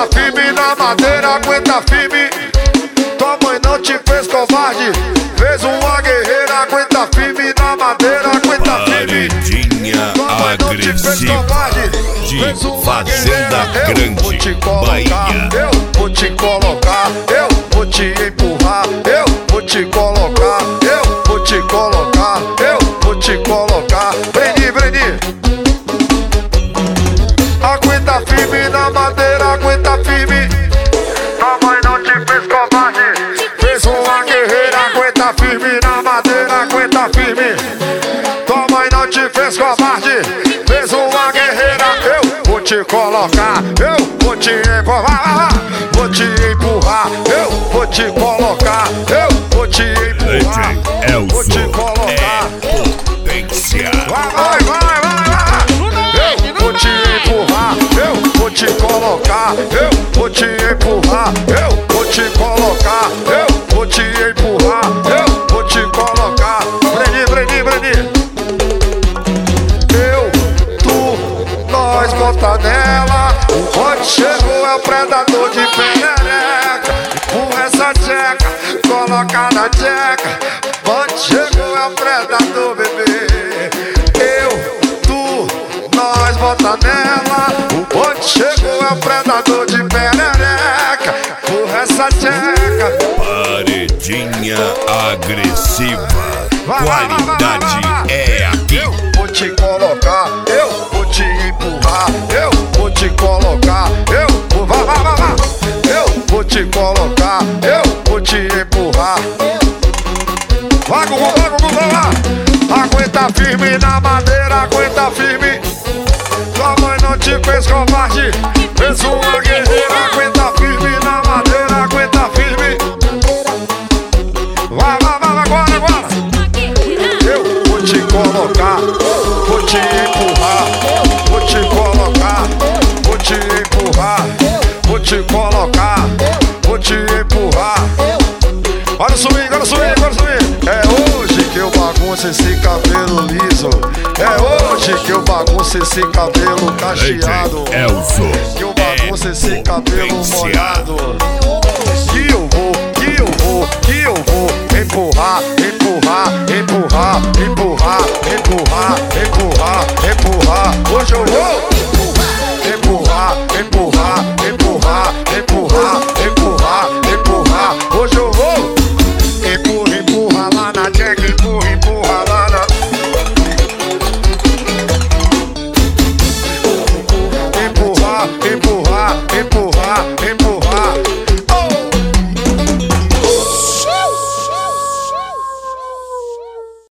Aguenta firme na madeira, aguenta firme. Tua mãe não te fez covarde, fez uma guerreira. Aguenta firme na madeira, aguenta firme. Paredinha agressiva de Fazenda Grande, Bahia. Eu vou te colocar, eu vou te empurrar, eu vou te colocar, eu vou te colocar, eu vou te colocar. Brendi, Brendi. Aguenta firme na madeira, aguenta firme. Tua mãe não te fez covarde, fez uma guerreira. Aguenta firme na madeira, aguenta firme. Tua mãe não te fez covarde, fez uma guerreira. Eu vou te colocar, eu vou te empurrar, vou te empurrar, eu vou te colocar, eu vou te empurrar, vou te colocar. Potência. Vai, vai, vai, vai. Eu vou te empurrar, eu vou te colocar, eu vou te empurrar, eu vou te colocar, eu vou te empurrar, eu vou te colocar. Brendi, Brendi, Brendi. Nós bota nela, o bonde chegou, é o predador de perereca. Empurra essa tcheca, coloca na tcheca. Bonde chegou, é o predador, bebê. Eu, tu, nós bota nela, o bonde chegou, é o predador de perereca. Empurra essa tcheca. Paredinha agressiva, qualidade é aqui. Eu vou te colocar, eu vou te empurrar, eu vou te colocar, eu vou, vai, vai, vai, vai. Eu vou te colocar, eu vou te empurrar. Vai, Gugu, vai, Gugu, vai lá. Aguenta firme na madeira, aguenta firme. Tua mãe não te fez covarde, fez uma guerreira. Aguenta firme na madeira, aguenta firme. Vai, vai, vai, agora, agora. Eu vou te colocar, vou te empurrar, vou te colocar, vou te empurrar, vou te colocar, vou te empurrar. Olha o swing, olha o swing, olha o swing. É hoje que eu bagunço esse cabelo liso. É hoje que eu bagunço esse cabelo cacheado. Elzo, Que eu bagunço esse cabelo molhado. Que eu vou empurrar,